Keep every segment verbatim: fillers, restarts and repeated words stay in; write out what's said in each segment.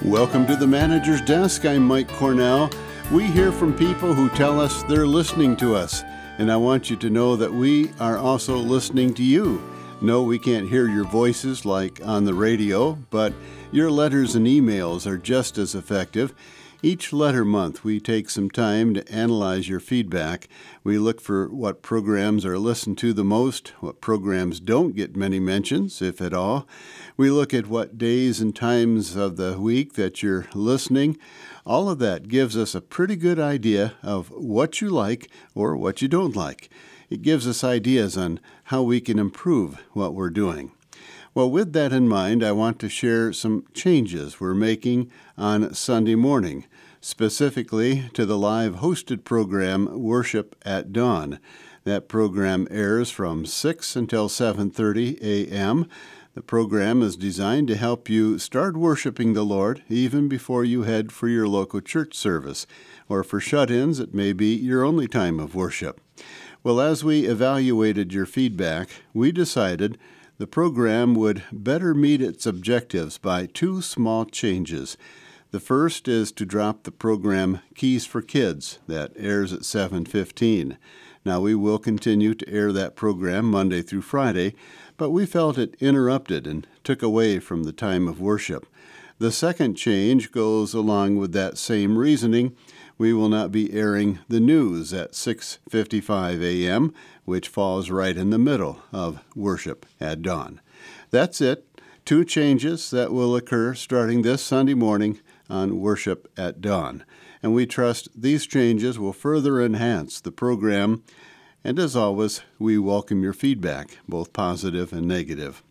Welcome to the Manager's Desk. I'm Mike Cornell. We hear from people who tell us they're listening to us, and I want you to know that we are also listening to you. No, we can't hear your voices like on the radio, but your letters and emails are just as effective. Each letter month, we take some time to analyze your feedback. We look for what programs are listened to the most, what programs don't get many mentions, if at all. We look at what days and times of the week that you're listening. All of that gives us a pretty good idea of what you like or what you don't like. It gives us ideas on how we can improve what we're doing. Well, with that in mind, I want to share some changes we're making on Sunday morning, specifically to the live hosted program Worship at Dawn. That program airs from six until seven thirty a.m. The program is designed to help you start worshiping the Lord even before you head for your local church service, or for shut-ins, it may be your only time of worship. Well, as we evaluated your feedback, we decided the program would better meet its objectives by two small changes. The first is to drop the program Keys for Kids that airs at seven fifteen. Now, we will continue to air that program Monday through Friday, but we felt it interrupted and took away from the time of worship. The second change goes along with that same reasoning. We will not be airing the news at six fifty-five a.m., which falls right in the middle of Worship at Dawn. That's it. Two changes that will occur starting this Sunday morning on Worship at Dawn. And we trust these changes will further enhance the program. And as always, we welcome your feedback, both positive and negative.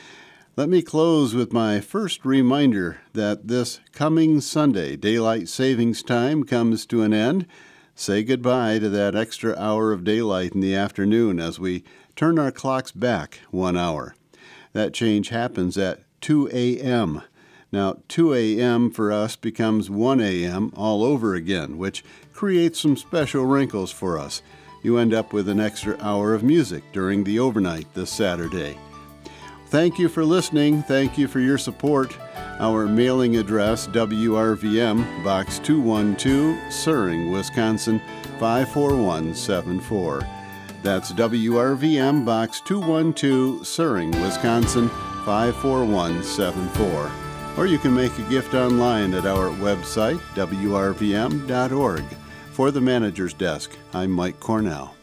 Let me close with my first reminder that this coming Sunday, daylight savings time comes to an end. Say goodbye to that extra hour of daylight in the afternoon as we turn our clocks back one hour. That change happens at two a.m. Now, two a.m. for us becomes one a.m. all over again, which creates some special wrinkles for us. You end up with an extra hour of music during the overnight this Saturday. Thank you for listening. Thank you for your support. Our mailing address, W R V M, Box two one two, Suring, Wisconsin, five four one seven four. That's W R V M, Box two one two, Suring, Wisconsin, five four one seven four. Or you can make a gift online at our website, W R V M dot org. For the Manager's Desk, I'm Mike Cornell.